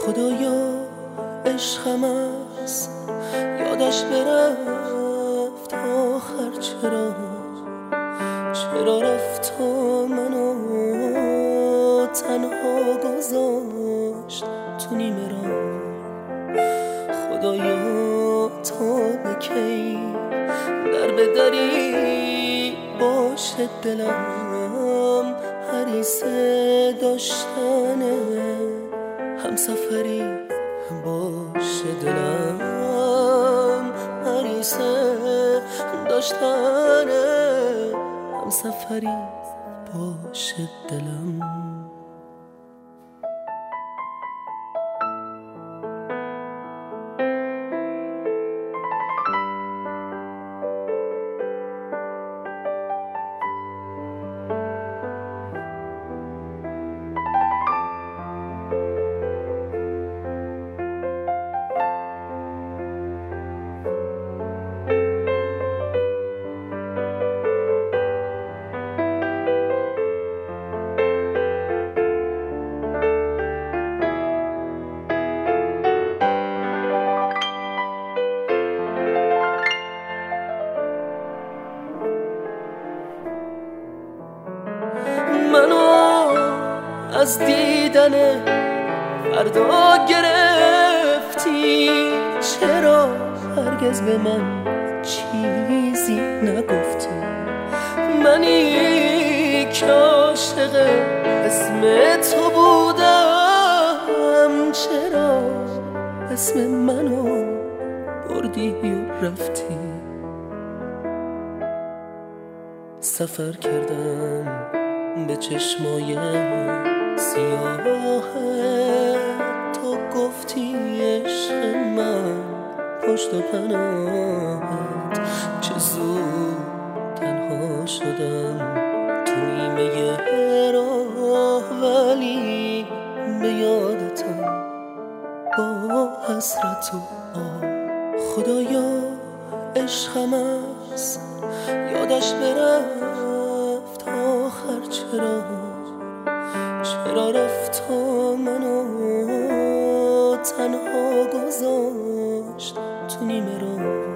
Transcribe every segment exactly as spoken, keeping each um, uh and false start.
خدایا عشقم است یادش برفت آخر چرا چرا رفت و منو تنها گذاشت تو نیمه راه. خدایا تا به کی در به دری باشه دلم، حریصه داشتنه همسفری باشه دلم، حریصه داشتنه همسفری باشه دلم. منو از دیدن فردا گرفتی، چرا هرگز به من چیزی نگفتی؟ منی که عاشق اسم تو بودم، چرا اسم منو بردی و رفتی؟ سفر کردم به چشمای سیاه تو، گفتی عشق من پشت و پناهت، چه زود تنها شدم تو نیمه راه، ولی به یادتم با حسرت و آه. خدایا عشقم است یادش برفت آخر چرا چرا رفت و منو تنها گذاشت تو نیمه راه.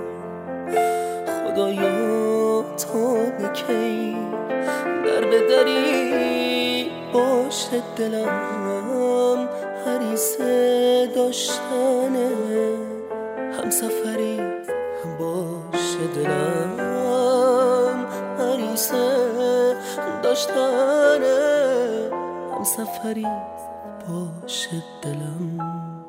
خدایا تا به کی در به دری باشه دلم، حریصه داشتنه همسفری باشه دلم، حریصه داشتنه همسفری باشه دلم.